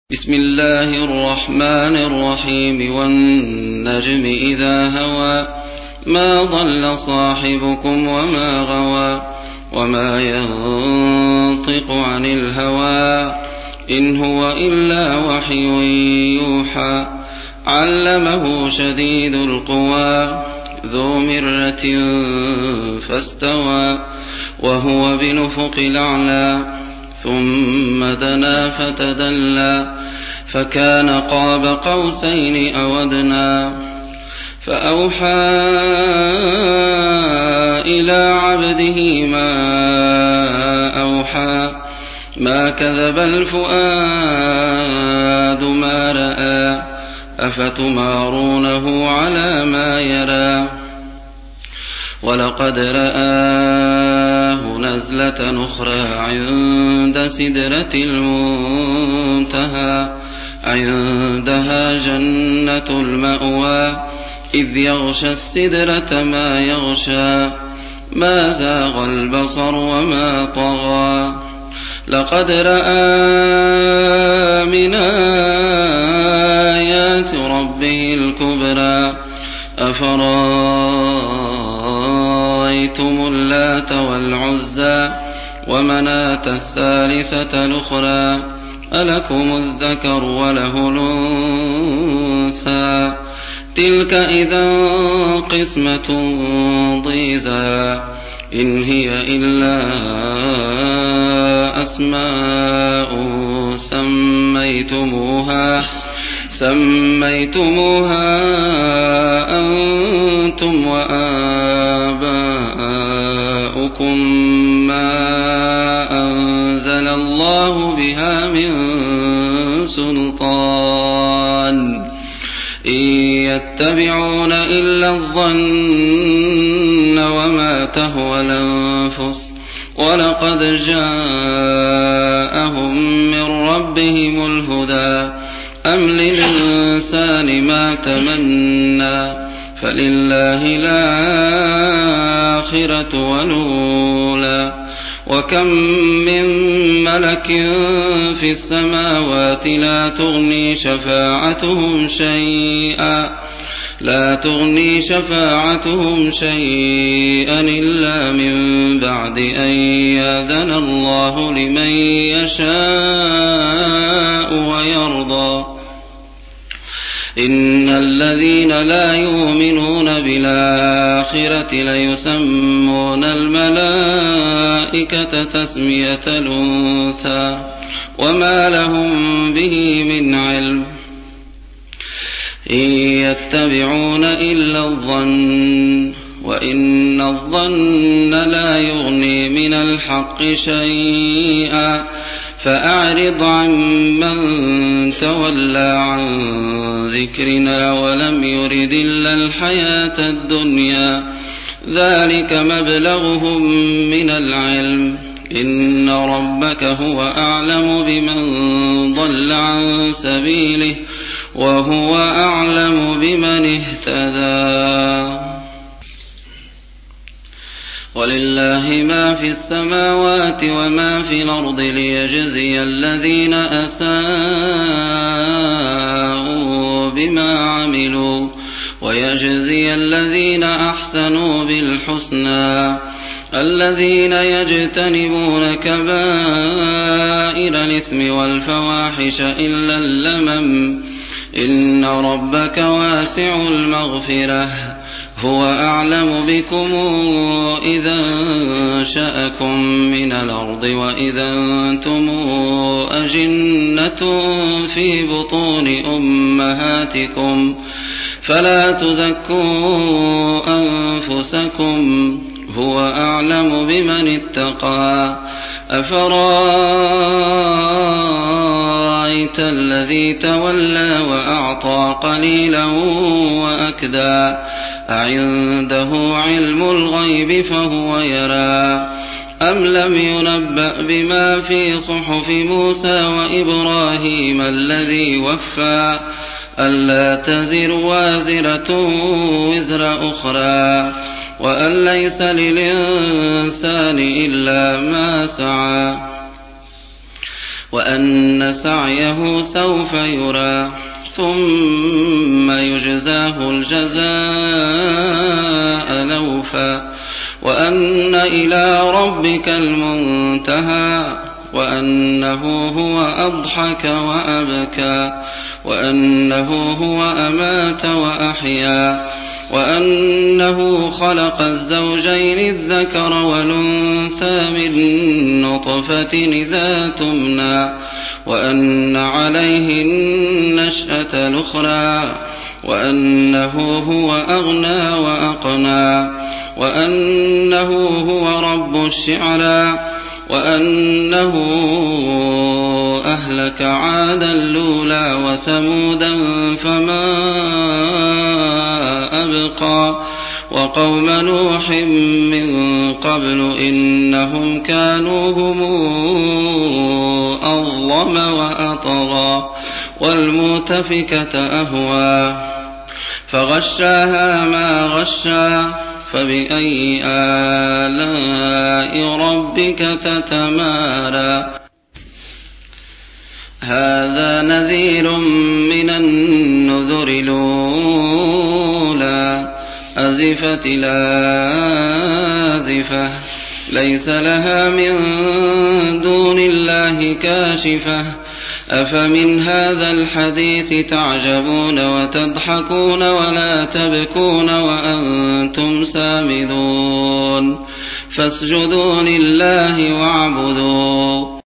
بسم الله الرحمن الرحيم والنجم إذا هوى ما ضل صاحبكم وما غوى وما ينطق عن الهوى إن هو إلا وحي يوحى علمه شديد القوى ذو مرة فاستوى وهو بالأفق الأعلى ثم دنا فتدلى فكان قاب قوسين أو أدنى فأوحى إلى عبده ما أوحى ما كذب الفؤاد ما رأى أفتمارونه على ما يرى ولقد رآه نزلة أخرى عند سدرة المنتهى عندها جنة المأوى إذ يغشى السدرة ما يغشى ما زاغ البصر وما طغى لقد رأى من آيات ربه الكبرى أفرأيتم اللات والعزى ومناة الثالثة الأخرى ألكم الذكر وله الأنثى تلك إذا قسمة ضيزى إن هي إلا أسماء سميتموها أنتم وآباؤكم ما أنزل الله بها من سلطان إن يتبعون إلا الظن وما تهوى الأنفس ولقد جاءهم من ربهم الهدى أم للإنسان ما تمنى فلله الآخرة والأولى وكم من ملك في السماوات لا تغني شفاعتهم شيئا إلا من بعد أن يأذن الله لمن يشاء ويرضى إن الذين لا يؤمنون بالآخرة ليسمون الملائكة تسمية الأنثى وما لهم به من علم إن يتبعون إلا الظن وإن الظن لا يغني من الحق شيئا فأعرض عن من تولى عن ذكرنا ولم يرد إلا الحياة الدنيا ذلك مبلغهم من العلم إن ربك هو أعلم بمن ضل عن سبيله وهو أعلم بمن اهتدى ولله ما في السماوات وما في الأرض ليجزي الذين أساءوا بما عملوا ويجزي الذين أحسنوا بالحسنى الذين يجتنبون كبائر الإثم والفواحش إلا اللمم إن ربك واسع المغفرة هو أعلم بكم إذا أنشأكم من الأرض وإذا أنتم أجنة في بطون أمهاتكم فلا تزكوا أنفسكم هو أعلم بمن اتقى أفرأيت الذي تولى وأعطى قليلا وأكدى أعنده علم الغيب فهو يرى أم لم ينبأ بما في صحف موسى وإبراهيم الذي وفى ألا تزر وازرة وزر أخرى وأن ليس للإنسان إلا ما سعى وأن سعيه سوف يرى ثم يجزاه الجزاء الأوفى وأن إلى ربك المنتهى وأنه هو أضحك وأبكى وأنه هو أمات وأحيا وأنه خلق الزوجين الذكر والأنثى من نطفة إذا تمنى وأن عليه النشأة الأخرى وأنه هو أغنى وأقنى وأنه هو رب الشعرى وأنه أهلك عادا الأولى وثمودا فما أبقى وقوم نوح من قبل إنهم كانوا هم أظلم وأطغى والمؤتفكة أهوى فغشاها ما غشى فبأي آلاء ربك تتمارى هذا نذير من النذر الأولى أزفت الآزفة ليس لها من دون الله كاشفة أفمن هذا الحديث تعجبون وتضحكون ولا تبكون وأنتم سامدون فاسجدوا لله واعبدوا